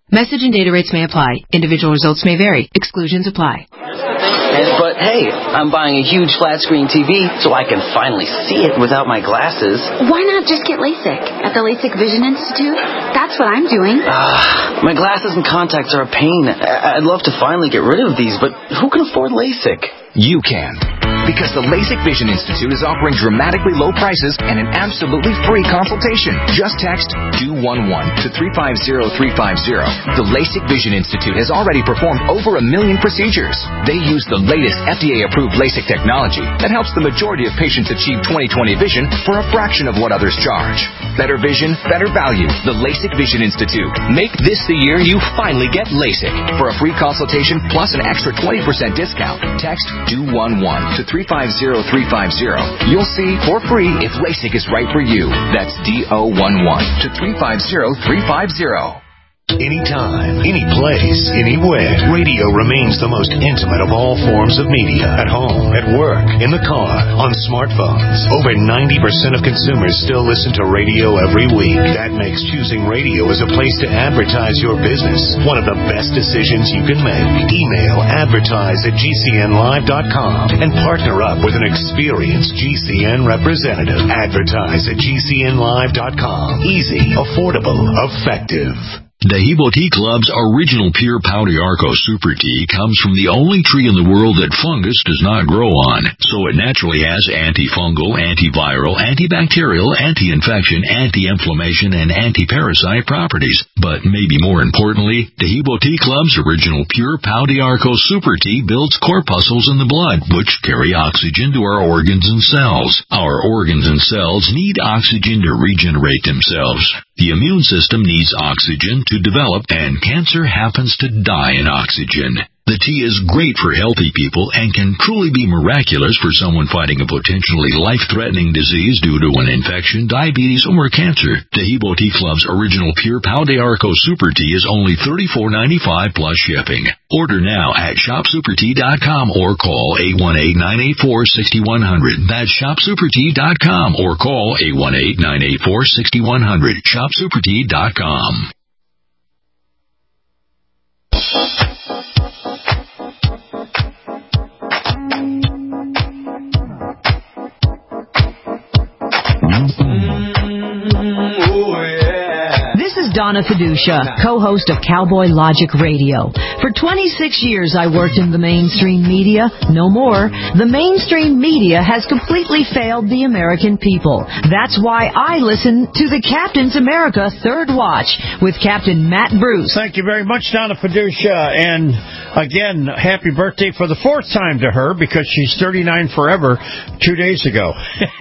Message and data rates may apply. Individual results may vary. Exclusions apply. And, but hey, I'm buying a huge flat screen T V so I can finally see it without my glasses. Why not just get LASIK at the LASIK Vision Institute? That's what I'm doing. Uh, my glasses and contacts are a pain. I- I'd love to finally get rid of these, but who can afford LASIK? You can. Because the LASIK Vision Institute is offering dramatically low prices and an absolutely free consultation. Just text two one one to three five zero three five zero. The LASIK Vision Institute has already performed over a million procedures. They use the latest F D A-approved LASIK technology that helps the majority of patients achieve twenty twenty vision for a fraction of what others charge. Better vision, better value. The LASIK Vision Institute. Make this the year you finally get LASIK. For a free consultation plus an extra twenty percent discount, text two one one to three five zero three five zero. You'll see for free if LASIK is right for you. That's D O one one to three five zero three five zero. Anytime, any place, anywhere, radio remains the most intimate of all forms of media. At home, at work, in the car, on smartphones. Over ninety percent of consumers still listen to radio every week. That makes choosing radio as a place to advertise your business one of the best decisions you can make. Email advertise at G C N live dot com and partner up with an experienced G C N representative. Advertise at G C N live dot com. Easy, affordable, effective. Dehibo Tea Club's original pure Pau d'Arco Super Tea comes from the only tree in the world that fungus does not grow on, so it naturally has antifungal, antiviral, antibacterial, anti-infection, anti-inflammation, and anti-parasite properties. But maybe more importantly, Dehibo Tea Club's original pure Pau d'Arco Super Tea builds corpuscles in the blood, which carry oxygen to our organs and cells. Our organs and cells need oxygen to regenerate themselves. The immune system needs oxygen to develop, and cancer happens to die in oxygen. The tea is great for healthy people and can truly be miraculous for someone fighting a potentially life-threatening disease due to an infection, diabetes, or cancer. Dehibo Tea Club's original pure Pau d'Arco Super Tea is only thirty-four ninety-five plus shipping. Order now at shop super tea dot com or call eight one eight, nine eight four, six one zero zero. That's shop super tea dot com or call eight one eight, nine eight four, six one zero zero. shop super tea dot com. This is Donna Fiducia, co-host of Cowboy Logic Radio. For twenty-six years I worked in the mainstream media. No more. The mainstream media has completely failed the American people. That's why I listen to the Captain's America Third Watch with Captain Matt Bruce. Thank you very much, Donna Fiducia. And again, happy birthday for the fourth time to her because she's thirty-nine forever two days ago.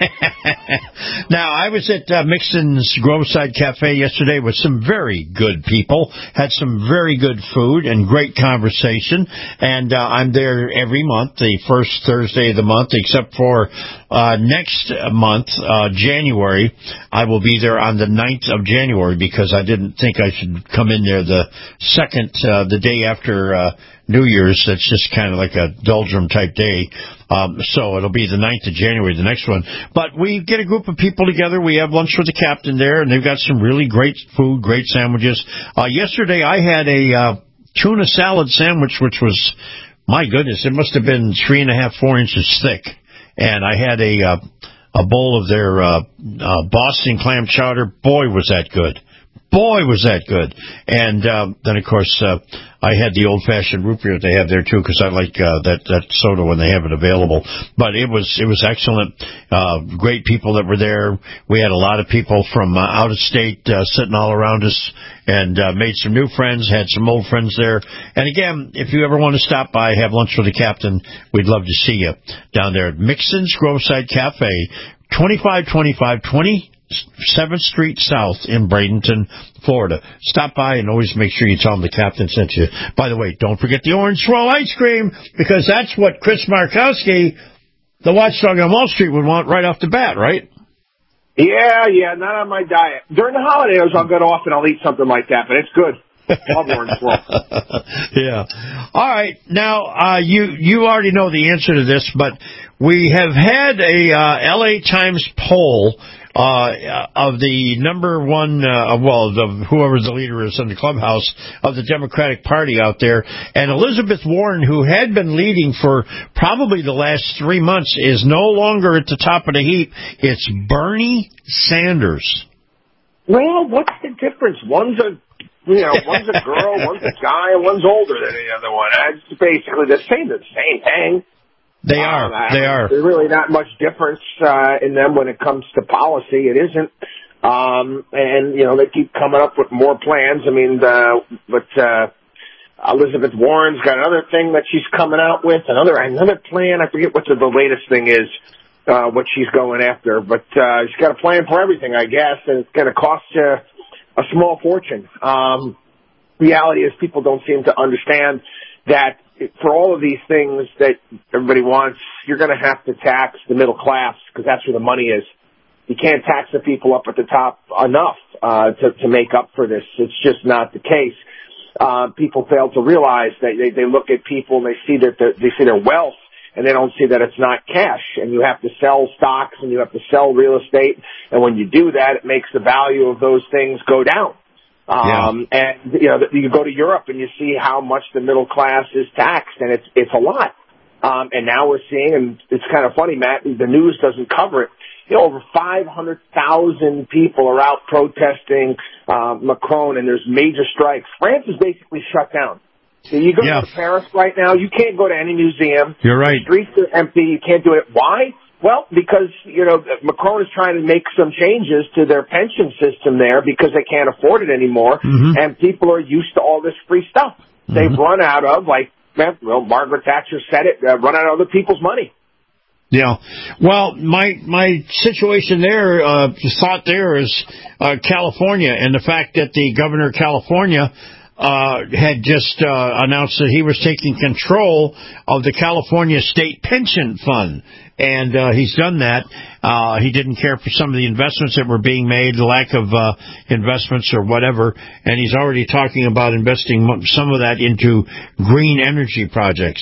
Now, I was at uh, Mixon's Groveside Cafe yesterday with some very good people, had some very good food and great conversation, and uh, I'm there every month, the first Thursday of the month, except for uh, next month, uh, January. I will be there on the ninth of January because I didn't think I should come in there the second, uh, the day after uh, New Year's. That's just kind of like a doldrum type day. Um, so it'll be the ninth of January, the next one. But we get a group of people together. We have lunch with the captain there, and they've got some really great food, great sandwiches. Uh, yesterday I had a uh, tuna salad sandwich, which was, my goodness, it must have been three and a half, four inches thick. And I had a uh, a bowl of their uh, uh, Boston clam chowder. Boy, was that good. Boy, was that good. And uh, then, of course, uh, I had the old-fashioned root beer that they have there, too, because I like uh, that, that soda when they have it available. But it was it was excellent. Uh, great people that were there. We had a lot of people from uh, out of state uh, sitting all around us and uh, made some new friends, had some old friends there. And, again, if you ever want to stop by, have lunch with the captain, we'd love to see you down there at Mixon's Groveside Cafe, twenty-five twenty-five twenty-seventh Street South in Bradenton, Florida. Stop by and always make sure you tell them the captain sent you. By the way, don't forget the orange swirl ice cream, because that's what Chris Markowski, the watchdog on Wall Street, would want right off the bat, right? Yeah, yeah, not on my diet. During the holidays, I'll get off and I'll eat something like that, but it's good. Love orange swirl. Yeah. All right. Now, uh, you, you already know the answer to this, but We have had a uh, L A Times poll uh, of the number one, uh, well, the, whoever the leader is in the clubhouse of the Democratic Party out there. And Elizabeth Warren, who had been leading for probably the last three months, is no longer at the top of the heap. It's Bernie Sanders. Well, what's the difference? One's a, you know, one's a girl, one's a guy, and one's older than the other one. It's basically the same, the same thing. They are. Um, they are. There's really not much difference uh, in them when it comes to policy. It isn't. Um, and, you know, they keep coming up with more plans. I mean, uh, but uh, Elizabeth Warren's got another thing that she's coming out with, another another plan. I forget what the, the latest thing is, uh, what she's going after. But uh, she's got a plan for everything, I guess, and it's going to cost you a small fortune. Um, reality is people don't seem to understand that for all of these things that everybody wants, you're going to have to tax the middle class because that's where the money is. You can't tax the people up at the top enough uh, to, to make up for this. It's just not the case. Uh, people fail to realize that they, they look at people and they see that the, they see their wealth and they don't see that it's not cash. And you have to sell stocks and you have to sell real estate. And when you do that, it makes the value of those things go down. Um, yeah. And, you know, you go to Europe and you see how much the middle class is taxed, and it's, it's a lot. Um, and now we're seeing, and it's kind of funny, Matt, the news doesn't cover it. You know, over five hundred thousand people are out protesting, uh, Macron, and there's major strikes. France is basically shut down. So you go yeah. to Paris right now, you can't go to any museum. You're right. The streets are empty. You can't do it. Why? Well, because, you know, Macron is trying to make some changes to their pension system there because they can't afford it anymore, mm-hmm. and people are used to all this free stuff. Mm-hmm. They've run out of, like, well, Margaret Thatcher said it, uh, run out of other people's money. Yeah. Well, my my situation there, uh, thought there is uh, California, and the fact that the governor of California Uh, had just uh, announced that he was taking control of the California State Pension Fund, and uh, he's done that. Uh, he didn't care for some of the investments that were being made, the lack of uh, investments or whatever, and he's already talking about investing some of that into green energy projects.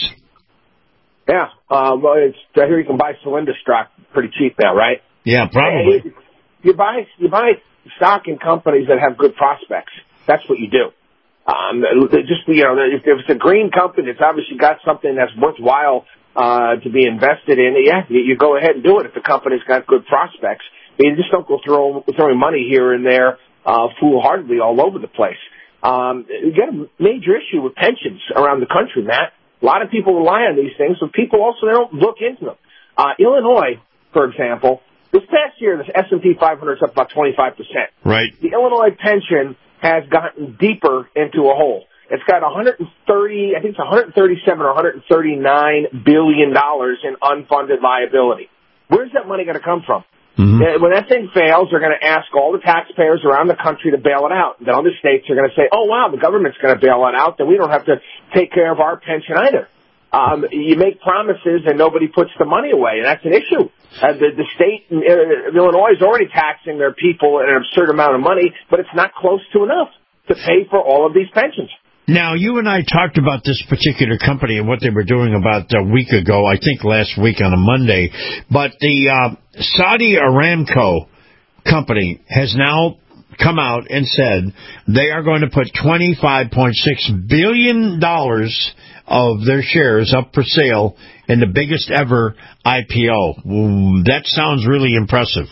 Yeah, uh, well, it's, I hear you can buy Solinda stock pretty cheap now, right? Yeah, probably. You, you buy you buy stock in companies that have good prospects. That's what you do. Um, just, you know, if it's a green company, it's obviously got something that's worthwhile, uh, to be invested in. Yeah, you, you go ahead and do it if the company's got good prospects. You just don't go throw, throwing money here and there, uh, foolhardily all over the place. Um, you got a major issue with pensions around the country, Matt. A lot of people rely on these things, but people also, they don't look into them. Uh, Illinois, for example, this past year, the S and P five hundred is up about twenty-five percent. Right. The Illinois pension has gotten deeper into a hole. It's got one hundred thirty, I think it's one hundred thirty-seven or one hundred thirty-nine billion dollars in unfunded liability. Where's that money going to come from? Mm-hmm. When that thing fails, they're going to ask all the taxpayers around the country to bail it out. Then other states are going to say, oh, wow, the government's going to bail it out, then we don't have to take care of our pension either. Um, you make promises and nobody puts the money away, and that's an issue. Uh, the, the state in uh, Illinois is already taxing their people an absurd amount of money, but it's not close to enough to pay for all of these pensions. Now, you and I talked about this particular company and what they were doing about a week ago, I think last week on a Monday, but the uh, Saudi Aramco company has now come out and said they are going to put twenty-five point six billion dollars of their shares up for sale in the biggest ever I P O. That sounds really impressive.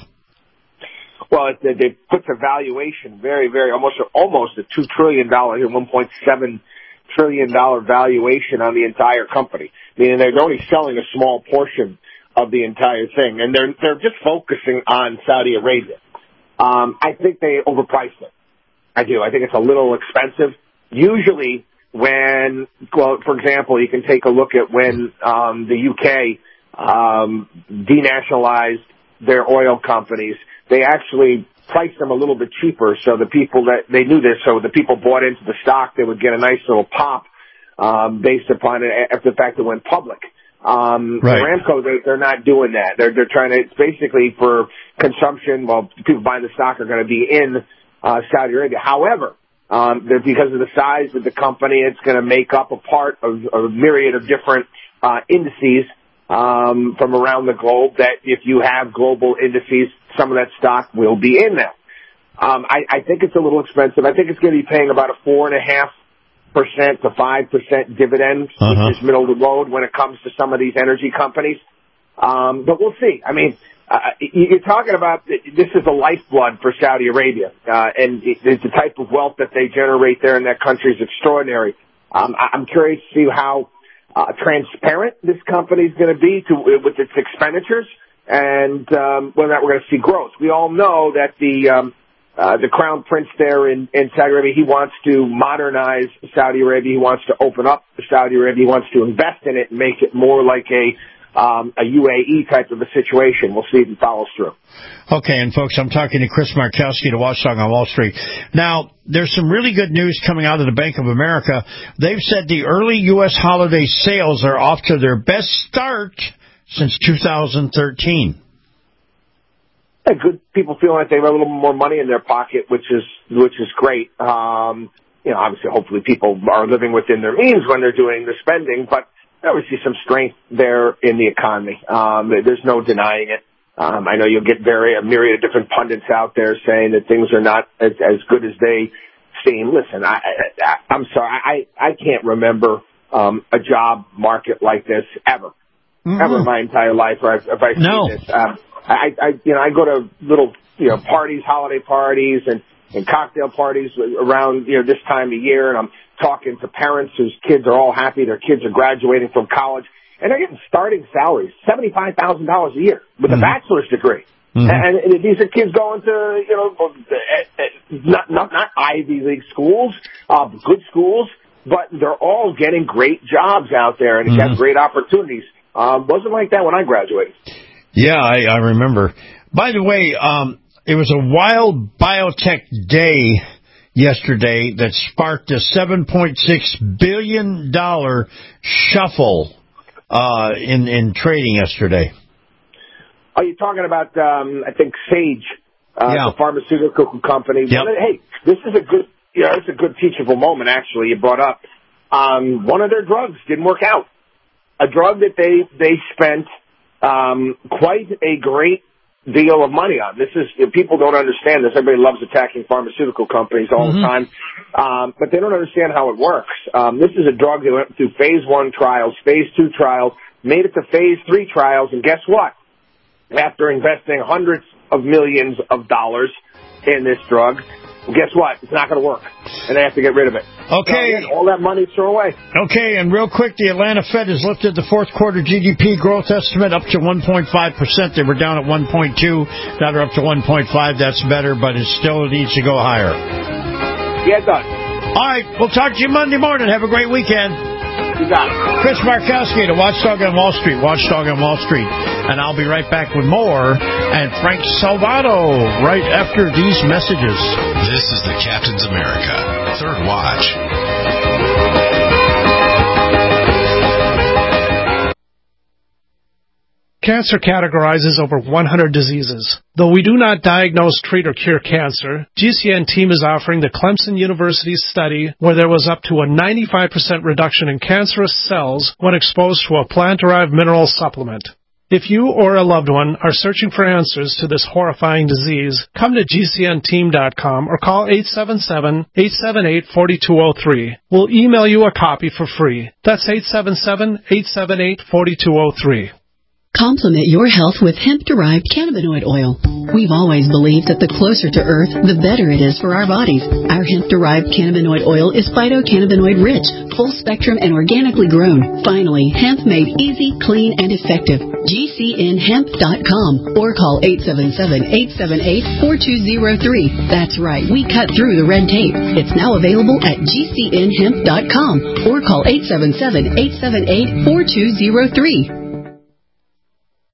Well, they, they put the valuation very, very, almost almost a two trillion dollars, one point seven trillion dollars valuation on the entire company. Meaning they're only selling a small portion of the entire thing, and they're they're just focusing on Saudi Arabia. Um, I think they overpriced it. I do. I think it's a little expensive. Usually, when, well, for example, you can take a look at when um, the U K um, denationalized their oil companies. They actually priced them a little bit cheaper, so the people that they knew this, so the people bought into the stock, they would get a nice little pop um, based upon it after the fact it went public. Um, right. Aramco, they, they're not doing that. They're they're trying to. It's basically for consumption. Well, people buying the stock are going to be in uh, Saudi Arabia. However, um, because of the size of the company, it's going to make up a part of, of a myriad of different uh, indices um, from around the globe that if you have global indices, some of that stock will be in there. Um, I, I think it's a little expensive. I think it's going to be paying about a four and a half percent to five percent dividend, uh-huh. which is middle of the road when it comes to some of these energy companies. Um, but we'll see. I mean, uh, you're talking about this is the lifeblood for Saudi Arabia, uh, and it, the type of wealth that they generate there in that country is extraordinary. Um, I'm curious to see how uh, transparent this company is going to be to with its expenditures, and um, whether or not we're going to see growth. We all know that the um, uh, the crown prince there in, in Saudi Arabia, he wants to modernize Saudi Arabia. He wants to open up Saudi Arabia. He wants to invest in it and make it more like a Um, a U A E type of a situation. We'll see if it follows through. Okay, and folks, I'm talking to Chris Markowski, the Watchdog on Wall Street. Now, there's some really good news coming out of the Bank of America. They've said the early U S holiday sales are off to their best start since two thousand thirteen. Yeah, good people feeling like they have a little more money in their pocket, which is which is great. Um, you know, obviously, hopefully, people are living within their means when they're doing the spending, but I would see some strength there in the economy. Um, there's no denying it. Um, I know you'll get very, a myriad of different pundits out there saying that things are not as, as good as they seem. Listen, I, I, I'm sorry, I, I can't remember um, a job market like this ever, mm-hmm. ever in my entire life. Where I've, if I've no. seen this, um, I, I, you know, I go to little, you know, parties, holiday parties, and, and cocktail parties around, you know, this time of year, and I'm talking to parents whose kids are all happy, their kids are graduating from college, and they're getting starting salaries, seventy-five thousand dollars a year with mm-hmm. a bachelor's degree. Mm-hmm. And, and these are kids going to, you know, not not, not Ivy League schools, uh, good schools, but they're all getting great jobs out there and mm-hmm. have great opportunities. Um, wasn't like that when I graduated. Yeah, I, I remember. By the way, um, it was a wild biotech day yesterday that sparked a seven point six billion dollars shuffle uh, in, in trading yesterday. Are you talking about, um, I think, Sage, uh, yeah. the pharmaceutical company? Yep. Hey, this is a good, you know, it's a good teachable moment, actually, you brought up. Um, one of their drugs didn't work out. A drug that they, they spent um, quite a great deal of money on. This is, you know, people don't understand this. Everybody loves attacking pharmaceutical companies all mm-hmm. the time, um, but they don't understand how it works. Um, this is a drug that went through phase one trials, phase two trials, made it to phase three trials, and guess what? After investing hundreds of millions of dollars in this drug, guess what? It's not going to work, and they have to get rid of it. Okay. So, again, all that money thrown away. Okay, and real quick, the Atlanta Fed has lifted the fourth quarter G D P growth estimate up to one point five percent. They were down at one point two. Now they're up to one point five. That's better, but it still needs to go higher. Yeah, it does. All right, we'll talk to you Monday morning. Have a great weekend. You got it. Chris Markowski, the Watchdog on Wall Street, Watchdog on Wall Street. And I'll be right back with more. And Frank Salvato right after these messages. This is the Captain's America Third Watch. Cancer categorizes over one hundred diseases. Though we do not diagnose, treat, or cure cancer, G C N team is offering the Clemson University study where there was up to a ninety-five percent reduction in cancerous cells when exposed to a plant-derived mineral supplement. If you or a loved one are searching for answers to this horrifying disease, come to G C N team dot com or call eight seven seven, eight seven eight, four two zero three. We'll email you a copy for free. That's eight seven seven, eight seven eight, four two zero three. Complement your health with hemp-derived cannabinoid oil. We've always believed that the closer to Earth, the better it is for our bodies. Our hemp-derived cannabinoid oil is phytocannabinoid-rich, full-spectrum, and organically grown. Finally, hemp made easy, clean, and effective. G C N hemp dot com or call eight seven seven, eight seven eight, four two zero three. That's right, we cut through the red tape. It's now available at G C N hemp dot com or call eight seven seven, eight seven eight, four two zero three.